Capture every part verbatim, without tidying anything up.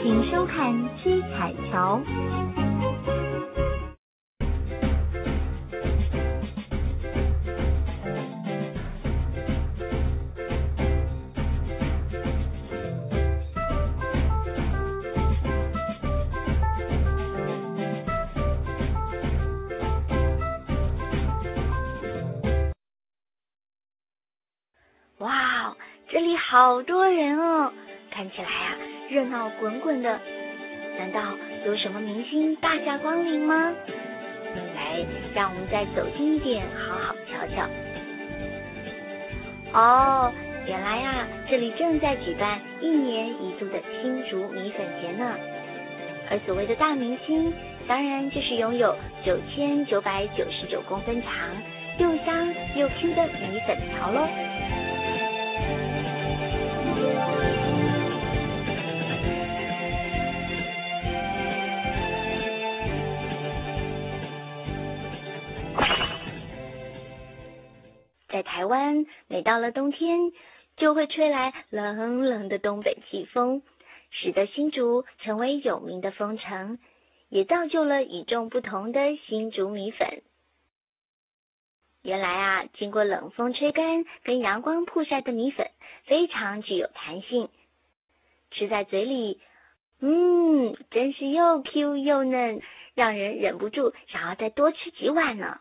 请收看七彩桥。 哇，这里好多人哦，看起来啊热闹滚滚的。难道有什么明星大驾光临吗？来，让我们再走近一点，好好瞧瞧。哦，原来啊，这里正在举办一年一度的新竹米粉节呢。而所谓的大明星，当然就是拥有九千九百九十九公分长、又香又 Q 的米粉条咯。在台湾，每到了冬天，就会吹来冷冷的东北季风，使得新竹成为有名的风城，也造就了与众不同的新竹米粉。原来啊，经过冷风吹干跟阳光曝晒的米粉非常具有弹性，吃在嘴里，嗯，真是又 Q 又嫩，让人忍不住想要再多吃几碗呢。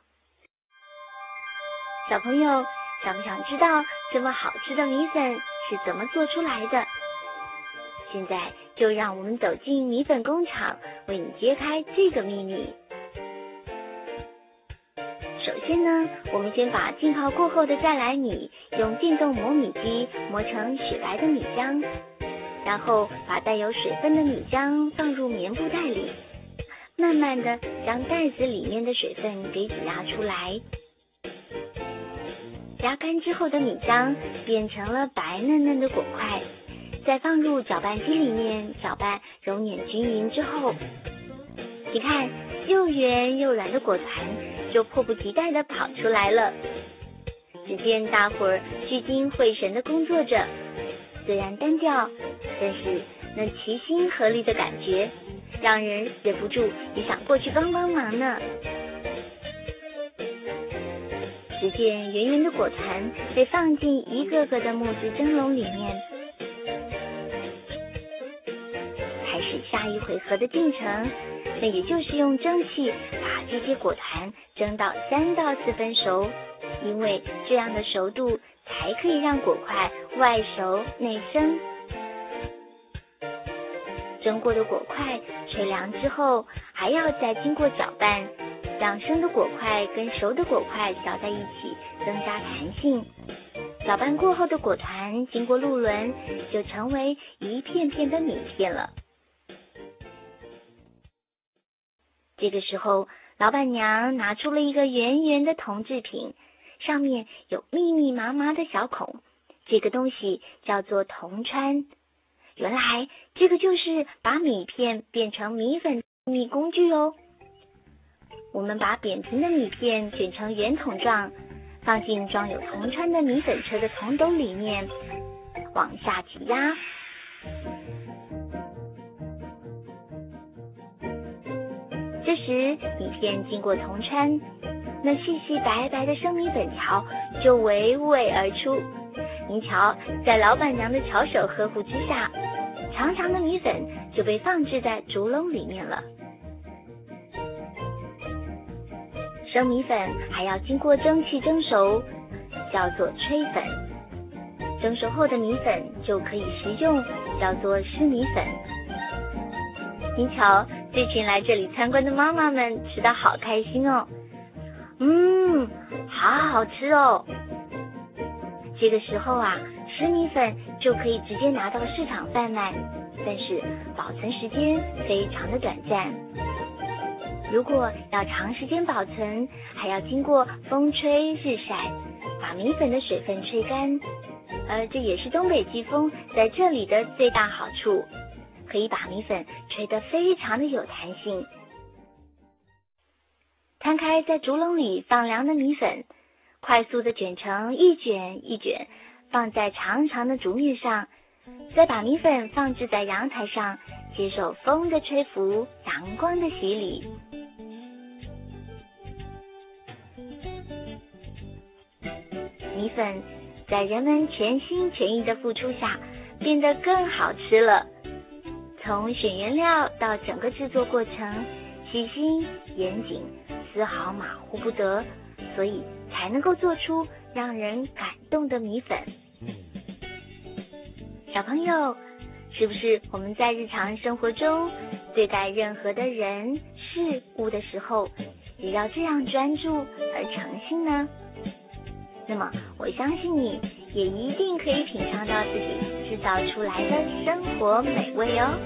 小朋友，想不想知道这么好吃的米粉是怎么做出来的？现在就让我们走进米粉工厂，为你揭开这个秘密。首先呢，我们先把浸泡过后的再来米用电动磨米机磨成雪白的米浆，然后把带有水分的米浆放入棉布袋里，慢慢的将袋子里面的水分给挤压出来。压干之后的米浆变成了白嫩嫩的果块，再放入搅拌机里面搅拌揉捻均匀之后，你看又圆又软的果团就迫不及待地跑出来了。只见大伙儿聚精会神地工作着，虽然单调，但是那齐心合力的感觉让人忍不住也想过去帮帮忙呢。只见圆圆的果团被放进一个个的木质蒸笼里面，开始下一回合的进程，那也就是用蒸汽把这些果团蒸到三到四分熟，因为这样的熟度才可以让果块外熟内生。蒸过的果块吹凉之后，还要再经过搅拌，让生的果块跟熟的果块搅在一起，增加弹性。搅拌过后的果团经过路轮，就成为一片片的米片了。这个时候，老板娘拿出了一个圆圆的铜制品，上面有密密麻麻的小孔，这个东西叫做铜穿。原来这个就是把米片变成米粉的秘密工具哦。我们把扁平的米片卷成圆筒状，放进装有铜穿的米粉车的铜斗里面，往下挤压。这时米片经过铜穿，那细细白白的生米粉条就娓娓而出。您瞧，在老板娘的巧手呵护之下，长长的米粉就被放置在竹笼里面了。生米粉还要经过蒸汽蒸熟，叫做吹粉。蒸熟后的米粉就可以食用，叫做湿米粉。您瞧，这群来这里参观的妈妈们吃得好开心哦。嗯，好好吃哦。这个时候啊，湿米粉就可以直接拿到市场贩卖，但是保存时间非常的短暂。如果要长时间保存，还要经过风吹日晒，把米粉的水分吹干，而这也是东北季风在这里的最大好处，可以把米粉吹得非常的有弹性。摊开在竹笼里放凉的米粉，快速的卷成一卷一卷，放在长长的竹面上，再把米粉放置在阳台上， 接受风的吹拂，阳光的洗礼。米粉在人们全心全意的付出下，变得更好吃了。从选原料到整个制作过程，细心严谨，丝毫马虎不得，所以才能够做出让人感动的米粉。小朋友，是不是我们在日常生活中对待任何的人事物的时候，也要这样专注而诚心呢？那么我相信你也一定可以品尝到自己制造出来的生活美味哦。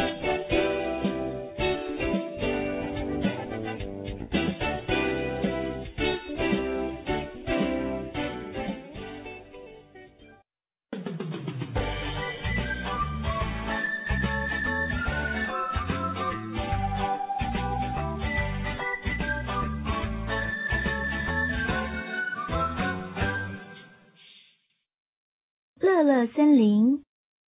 乐乐森林。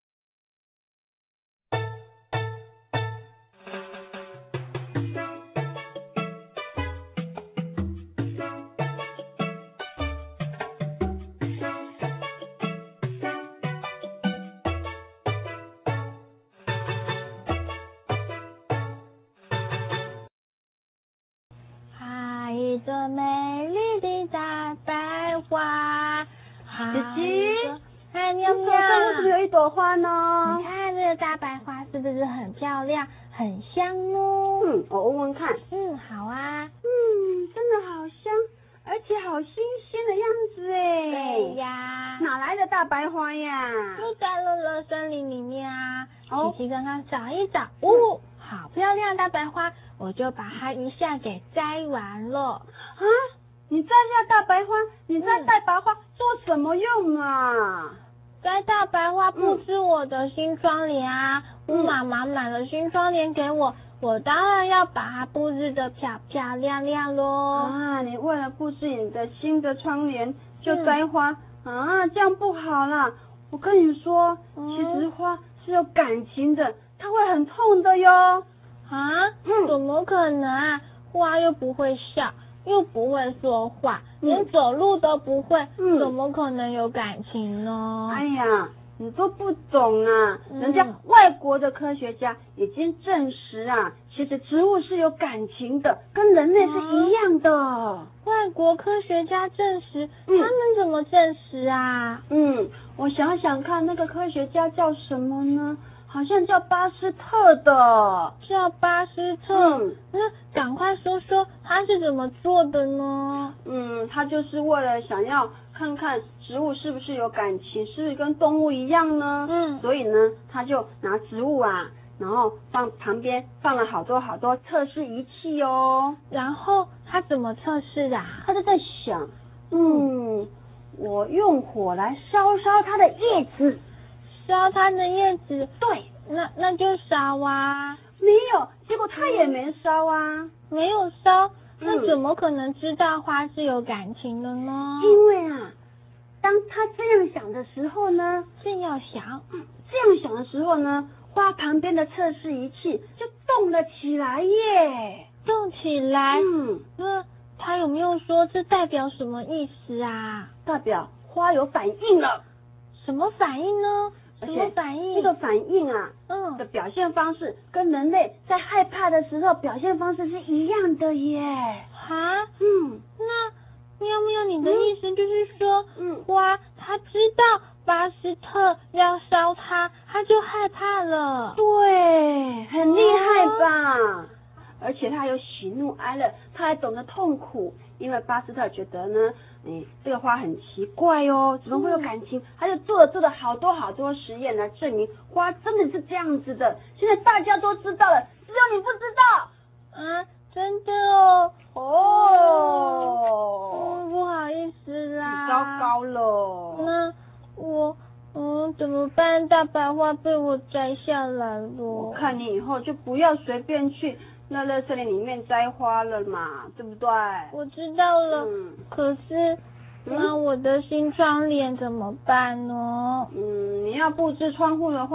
哈，一朵美丽的大白花。 姐姐。 哎，喵喵！ 为什么有一朵花呢？ 你看这个大白花是不是很漂亮、很香哦？ 嗯，我闻闻看。 嗯，好啊。 嗯，真的好香，而且好新鲜的样子哎。 对呀。 哪来的大白花呀？ 就在乐乐森林里面啊。 哦。 琪琪刚刚找一找，哦，好漂亮的大白花，我就把它一下给摘完了。 啊？你摘下大白花，你摘大白花做什么用啊？ 摘大白花布置我的新窗帘啊！我妈妈买了新窗帘给我，我当然要把它布置得漂漂亮亮咯。 啊，你为了布置你的新的窗帘就摘花、嗯、啊，这样不好啦！我跟你说，嗯、其实花是有感情的，它会很痛的哟。 啊？嗯、怎么可能啊？花又不会笑。又不会说话，连走路都不会、嗯、怎么可能有感情呢？ 哎呀，你都不懂啊、嗯、人家外国的科学家已经证实啊，其实植物是有感情的，跟人类是一样的、啊、 外国科学家证实、嗯、他们怎么证实啊？ 嗯，我想想看，那个科学家叫什么呢？好像叫巴斯特的。 叫巴斯特？嗯，那赶快说说他是怎么做的呢？ 嗯，他就是为了想要看看植物是不是有感情，是不是跟动物一样呢？嗯，所以呢，他就拿植物啊，然后放旁边放了好多好多测试仪器哦。 然后他怎么测试啊？ 他就在想，嗯，我用火来烧烧它的叶子。 烧它的叶子， 对， 那那就烧啊。 没有，结果它也没烧啊。 嗯、没有烧，那怎么可能知道花是有感情的呢？ 因为啊，当他这样想的时候呢， 这样想， 嗯，这样想的时候呢，花旁边的测试仪器就动了起来耶， 动起来。 嗯， 那他有没有说这代表什么意思啊？ 代表花有反应了。 什么反应呢？什么反应？ 这个反应啊，嗯，的表现方式跟人类在害怕的时候表现方式是一样的耶。 哈？ 嗯， 那喵喵，你的意思就是说，嗯，花它知道巴斯特要烧它，它就害怕了。 对，很厉害吧？哦、而且他有喜怒哀乐，他还懂得痛苦，因为巴斯特觉得呢，哎，这个花很奇怪哦，怎么会有感情？嗯、他就做了做了好多好多实验来证明花真的是这样子的。现在大家都知道了，只有你不知道。 啊，真的哦。 哦， 嗯，不好意思啦。 糟糕了。 那我。嗯，怎么办？大白花被我摘下来了。 我看你以后就不要随便去乐乐森林里面摘花了嘛，对不对？ 我知道了。嗯、可是，那我的新窗帘怎么办呢？ 嗯，你要布置窗户的话，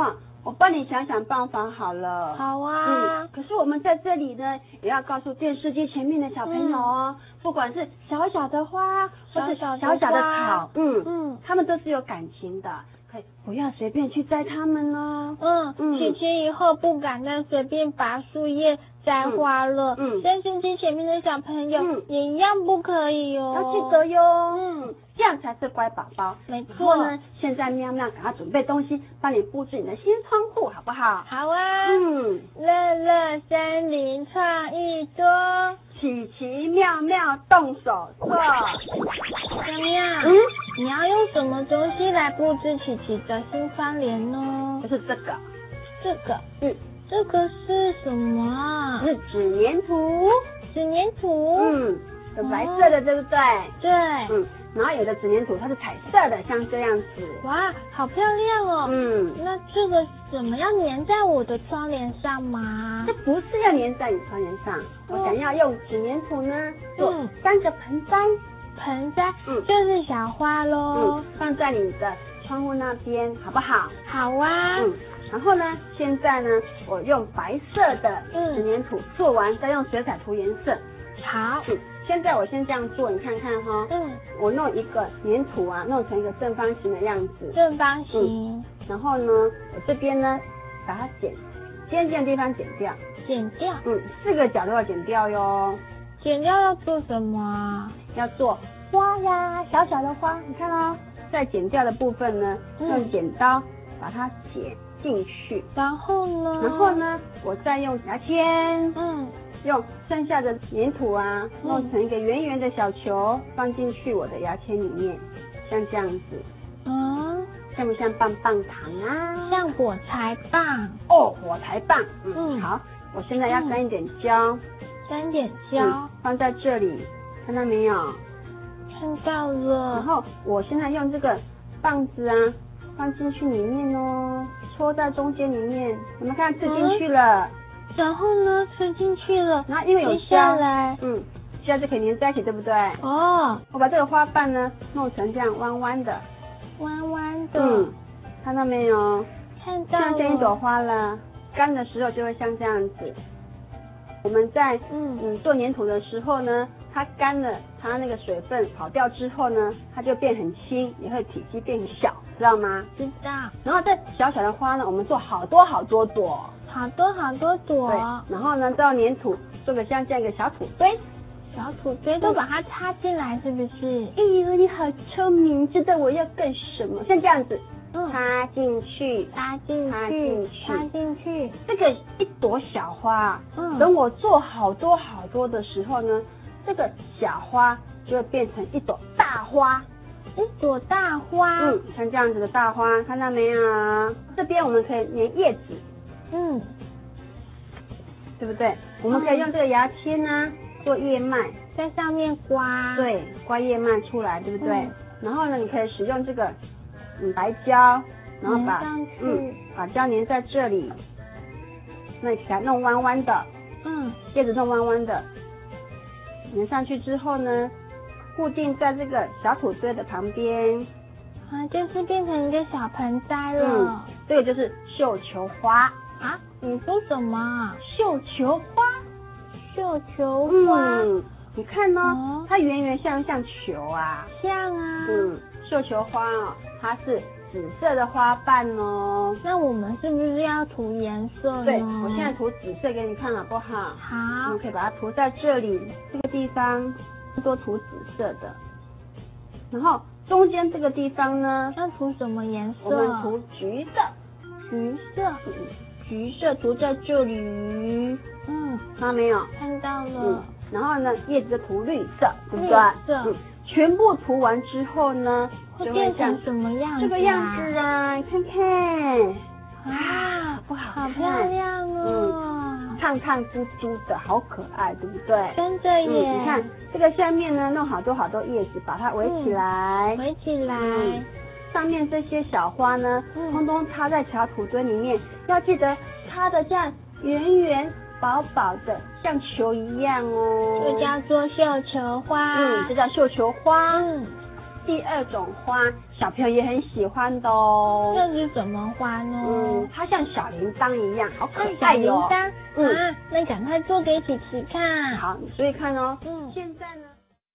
我帮你想想办法好了。 好啊。 嗯，可是我们在这里呢，也要告诉电视机前面的小朋友哦，嗯、不管是小小的花，或是小小的草，嗯嗯，他们都是有感情的。不要随便去摘它们哦。 嗯嗯，琪琪以后不敢再随便拔树叶摘花了。嗯，电视机前面的小朋友、嗯、也一样不可以哦。 要记得哟。嗯，这样才是乖宝宝。 没错。 呢，现在喵喵赶快准备东西，帮你布置你的新窗户，好不好？ 好啊。嗯，乐乐森林创意桌， 奇奇妙妙动手做。 喵喵，嗯，你要用什么东西来布置琪琪的新窗帘呢？ 就是这个， 这个， 嗯， 这个是什么啊？ 是纸粘土， 纸粘土， 嗯，有白色的，对不对？ 对， 嗯，然后有的纸粘土它是彩色的，像这样子。 哇，好漂亮哦。嗯，那这个怎么要粘在我的窗帘上吗？ 这不是要粘在你窗帘上，我想要用纸粘土呢做三个盆栽。 盆栽，嗯，就是小花咯， 嗯，放在你的窗户那边，好不好？ 好啊。 嗯，然后呢，现在呢，我用白色的纸粘土做完，再用水彩涂颜色。 好。 嗯，现在我先这样做，你看看哈。嗯。我弄一个粘土啊，弄成一个正方形的样子。 正方形。 嗯。然后呢，我这边呢，把它剪，尖尖的地方剪掉。 剪掉。 嗯，四个角都要剪掉哟。 剪掉要做什么啊？ 要做花呀，小小的花，你看哦，在剪掉的部分呢，嗯、用剪刀把它剪进去。 然后呢？ 然后呢，我再用牙签，嗯，用剩下的粘土啊，弄成一个圆圆的小球，放进去我的牙签里面，像这样子。嗯，像不像棒棒糖啊？ 像火柴棒。 哦，火柴棒。嗯，嗯好，我现在要沾一点胶。 沾点胶、 嗯，放在这里，看到没有？ 看到了。 然后我现在用这个棒子啊，放进去里面哦，戳在中间里面，有没有看刺进去了？ 嗯、然后呢，刺进去了。 然后因为有胶，嗯，胶就可以粘在一起，对不对？ 哦。 我把这个花瓣呢弄成这样弯弯的， 弯弯的。 嗯，看到没有？ 看到了。 像这一朵花了，干的时候就会像这样子。我们在嗯嗯做粘土的时候呢，它干了，它那个水分跑掉之后呢，它就变很轻，也会体积变小，知道吗？ 知道。 然后这小小的花呢，我们做好多好多朵， 好多好多朵。 对。然后呢，再用粘土做个像这样一个小土堆， 小土堆都把它插进来，是不是？ 哎呦，你好聪明，知道我要干什么？像这样子。插进去， 插进去，插进去。 这个一朵小花，嗯，等我做好多好多的时候呢，这个小花就会变成一朵大花， 一朵大花。 嗯，像这样子的大花，看到没有？这边我们可以粘叶子，嗯，对不对？我们可以用这个牙签呢做叶脉， 在上面刮， 对，刮叶脉出来，对不对？嗯、然后呢，你可以使用这个。嗯，白胶，然后把嗯把胶粘在这里，那给它弄弯弯的，嗯，叶子弄弯弯的，粘上去之后呢，固定在这个小土堆的旁边， 啊，就是变成一个小盆栽了。 嗯，这个就是绣球花啊？你说什么？ 绣球花？ 绣球花？ 嗯，你看呢、哦，嗯、它圆圆像不像球啊？ 像啊。 嗯。绣球花哦，它是紫色的花瓣哦。 那我们是不是要涂颜色呢？ 对，我现在涂紫色给你看好不好？ 好。 我们可以把它涂在这里这个地方，多涂紫色的。然后中间这个地方呢， 要涂什么颜色？ 我们涂橘色。 橘色。 橘色涂在这里。嗯，看到没有？ 看到了。 嗯。然后呢，叶子就涂绿色，对不对？ 绿色。 嗯。全部涂完之后呢， 会变成什么样子、啊？ 这个样子啊，看看，啊，不好看， 好漂亮哦， 嗯，烫烫珠珠的，好可爱，对不对？ 真的耶！ 嗯、你看这个下面呢，弄好多好多叶子，把它围起来， 围、嗯、起来、 嗯。上面这些小花呢，嗯、通通插在小土堆里面，要记得插的这样圆圆。薄薄的，像球一样哦， 这叫做绣球花。 嗯，这叫绣球花。嗯，第二种花，小朋友也很喜欢的哦。 这是什么花呢？ 嗯，它它像小铃铛一样，好可像小爱哟、 铃铛， 嗯啊，那赶快做给琪琪看。 好，你注意看哦。 嗯， 现在呢。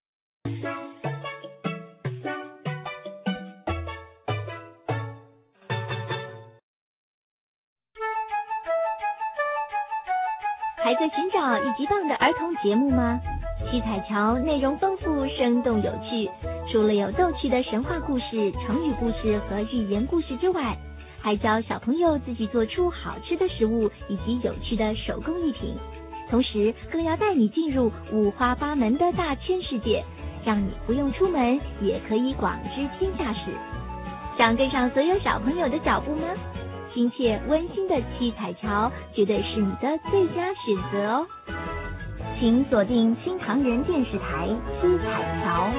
还在寻找一级棒的儿童节目吗？七彩桥内容丰富、生动有趣，除了有逗趣的神话故事、成语故事和寓言故事之外，还教小朋友自己做出好吃的食物以及有趣的手工艺品，同时更要带你进入五花八门的大千世界，让你不用出门也可以广知天下事。想跟上所有小朋友的脚步吗？亲切温馨的七彩桥绝对是你的最佳选择哦！请锁定新唐人电视台七彩桥。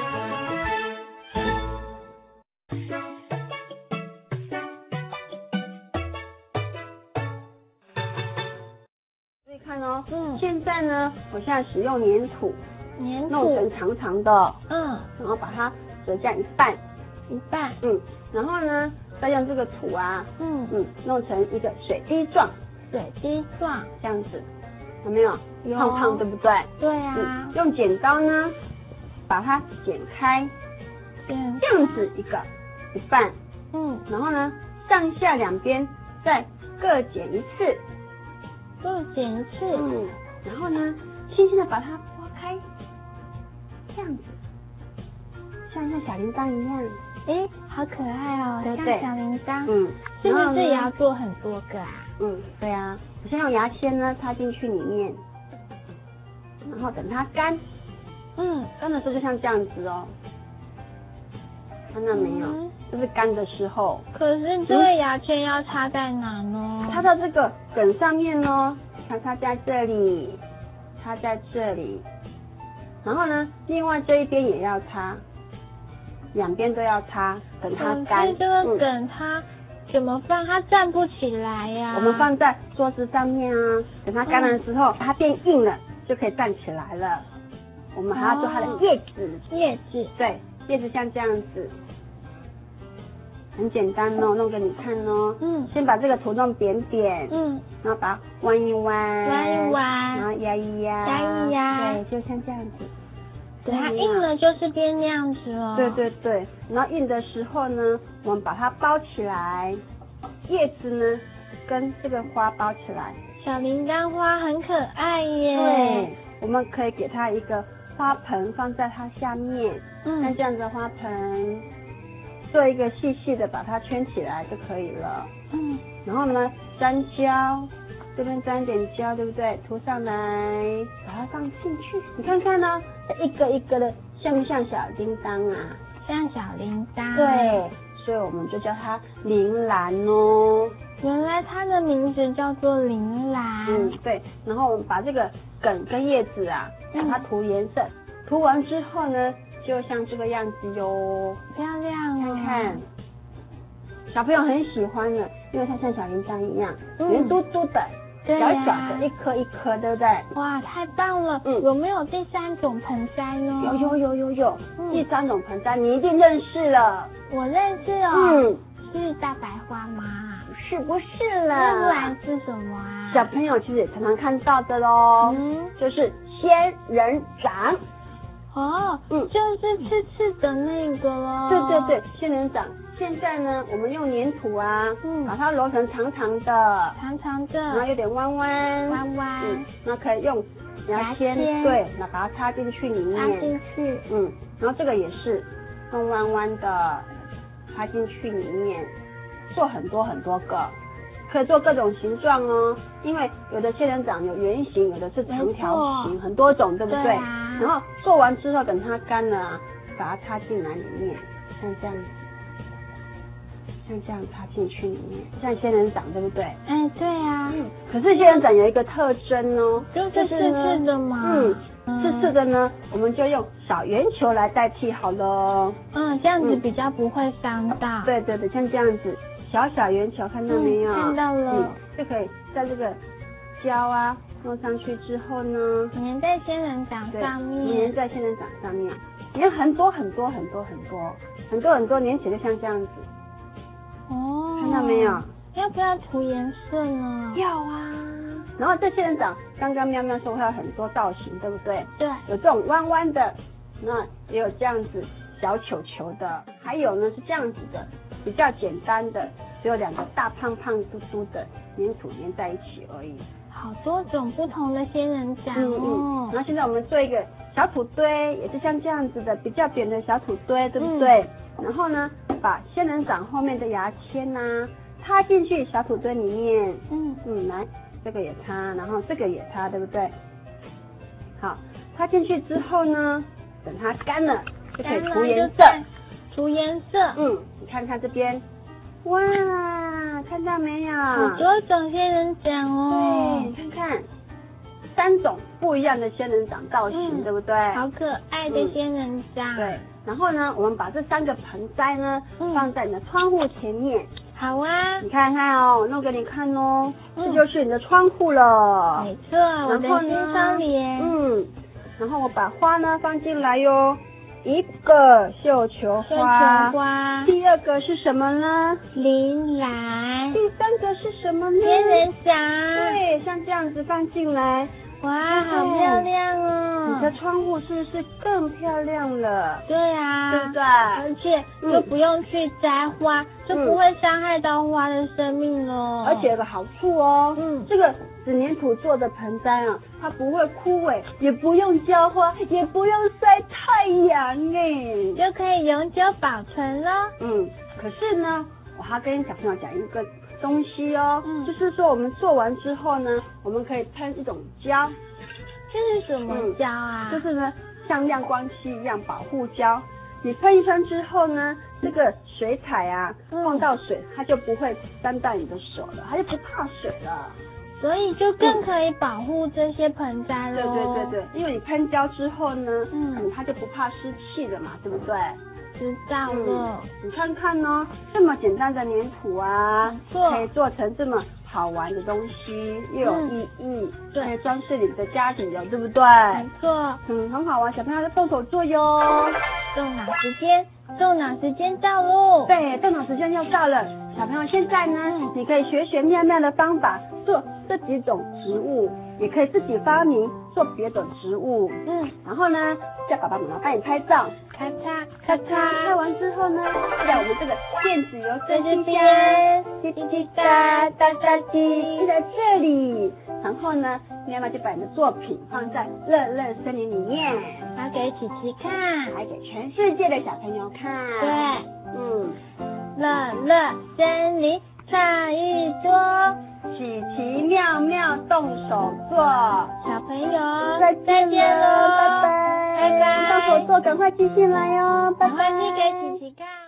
注意看哦， 嗯， 现在呢，我现在使用粘土， 粘弄成土， 长长的， 嗯， 然后把它折这样一半， 一半， 嗯，然后呢，再用这个土啊， 嗯， 嗯，弄成一个水滴状， 水滴状， 这样子，有没有？ 有胖胖对不对？ 对啊， 嗯，用剪刀呢，把它剪开， 剪， 这样子一个一半， 嗯， 然后呢，上下两边再各剪一次， 各剪一次， 嗯，然后呢，轻轻的把它拨开，这样子，像像小铃铛一样， 诶，好可爱哦， 对不对像小铃铛， 嗯， 是不然后呢是也要做很多个啊？ 嗯，对啊，我先用牙签呢插进去里面，然后等它干， 嗯， 干的时候就像这样子哦，看到没有？ 嗯就是干的时候， 可是这个牙签要插在哪呢？ 插到这个梗上面哦，它插在这里，插在这里，然后呢，另外这一边也要插，两边都要插，等它干。 可是这个嗯梗它怎么放？它站不起来呀、 我们放在桌子上面啊，等它干的时候，它变硬了，就可以站起来了。我们还要做它的叶子， 叶子， 对，叶子像这样子，很简单哦，弄给你看哦。 嗯先把这个土弄扁扁， 嗯， 然后把它弯一弯， 弯一弯然后压一压， 压一压对，就像这样子。 等它硬了就是变那样子了。 对对对，然后硬的时候呢，我们把它包起来，叶子呢跟这个花包起来。 小铃铛花很可爱耶。 对，我们可以给它一个花盆放在它下面， 嗯像这样子的花盆，做一个细细的把它圈起来就可以了。 嗯， 然后呢，沾胶，这边沾一点胶，对不对？涂上来，把它放进去。你看看呢，一个一个的，像不像小叮当啊？ 像小铃铛。 对，所以我们就叫它铃兰哦。 原来它的名字叫做铃兰。 嗯，对。然后我们把这个梗跟叶子啊，让它涂颜色，涂完之后呢，就像这个样子哟。 漂亮哦。 看看，小朋友很喜欢的，因为它像小铃铛一样， 嗯圆嘟嘟的， 对呀小小的，一颗一颗，对不对？ 哇，太棒了！ 嗯有没有第三种盆栽呢？ 有有有有有， 嗯第三种盆栽你一定认识了。 我认识哦。 嗯， 是大白花吗？ 是不是那不了？ 然是什么啊？ 小朋友其实也常常看到的喽， 嗯， 就是仙人掌。 哦， 嗯就是刺刺的那个咯。 对对对，仙人掌。现在呢，我们用粘土啊， 嗯把它揉成长长的， 长长的， 然后有点弯弯， 弯弯嗯，那可以用牙签， 牙签对，那把它插进去里面， 插进去。 嗯，然后这个也是用弯弯的插进去里面，做很多很多个，可以做各种形状哦。因为有的仙人掌有圆形，有的是长条形， 没错很多种，对不对？ 对啊然后做完之后，等它干了啊，把它插进来里面，像这样子，像这样插进去里面，像仙人掌，对不对？ 哎，对啊， 嗯，可是仙人掌有一个特征哦， 就是刺呢刺的嘛。 嗯， 嗯刺刺的呢，我们就用小圆球来代替好了哦。 嗯，这样子嗯比较不会伤到。 对对对，像这样子，小小圆球，看到没有？ 嗯看到了嗯，就可以在这个胶啊弄上去之后呢， 粘在仙人掌对， 上粘面。 在仙人掌上面，粘很多很多很多很多很多很多，粘起来就像这样子， 哦， 看到没有？ 要不要涂颜色呢？ 要啊。然后这仙人掌，刚刚喵喵说它有很多造型，对不对？ 对。 有这种弯弯的，那也有这样子小球球的，还有呢是这样子的，比较简单的，只有两个大胖胖嘟嘟的粘土粘在一起而已。 好多种不同的仙人掌哦。 嗯嗯。然后现在我们做一个小土堆，也是像这样子的比较扁的小土堆，对不对？嗯、然后呢，把仙人掌后面的牙签呐、啊、插进去小土堆里面。嗯嗯，来，这个也插，然后这个也插，对不对？好，插进去之后呢，等它干了就可以涂颜色。 涂颜色。 嗯，你看看这边，哇，看到没有？ 好多种仙人掌哦。 对，你看看。三种不一样的仙人掌造型，嗯、对不对？ 好可爱的仙人掌。 嗯、对，然后呢，我们把这三个盆栽呢、嗯、放在你的窗户前面。 好啊， 你看看哦，弄给你看哦，嗯、这就是你的窗户了。 没错，我的新窗帘。 嗯，然后我把花呢放进来哟。一个绣球花， 绣球花。 第二个是什么呢？ 铃兰。 第三个是什么呢？ 仙人掌。 对，像这样子放进来。 哇，好漂亮哦！ 你的窗户是不是更漂亮了？ 对啊， 对不对？ 而且就不用去摘花，嗯、就不会伤害到花的生命了。 而且有个好处哦， 嗯， 这个纸黏土做的盆栽啊，它不会枯萎，也不用浇花，也不用晒太阳哎， 就可以永久保存了。 嗯，可是呢，我还跟小朋友讲一个东西哦， 嗯， 就是说我们做完之后呢，我们可以喷一种胶。 这是什么胶啊？ 嗯、就是呢，像亮光漆一样保护胶。你喷一喷之后呢，这个水彩啊，碰到水它就不会沾到你的手了，它就不怕水了。 所以就更可以保护这些盆栽了。 对对对对，因为你喷胶之后呢， 嗯， 嗯它就不怕湿气了嘛，对不对？ 知道了。 嗯、你看看哦，这么简单的粘土啊，可以做成这么好玩的东西，又有意义，嗯、对，可以装饰你的家庭的，对不对？ 没错， 嗯，很好玩，小朋友在动手做哟。 动脑时间，动脑时间到喽！ 对，动脑时间要到了，小朋友现在呢，嗯、你可以学学妙妙的方法做这几种植物，也可以自己发明做别的植物。嗯，然后呢，叫爸爸妈妈帮你拍照， 咔嚓咔嚓，拍完之后呢，在我们这个电子邮在这边， 滴滴滴答答答滴，就在这里。然后呢，妙妙就把你的作品放在乐乐森林里面， 发给琪琪看， 还给全世界的小朋友看。 对， 嗯， 乐乐森林创意多， 奇奇妙妙动手做， 小朋友再见喽，拜拜， 拜拜， 动手做，赶快寄信来哟，拜拜， 赶快寄给琪琪看。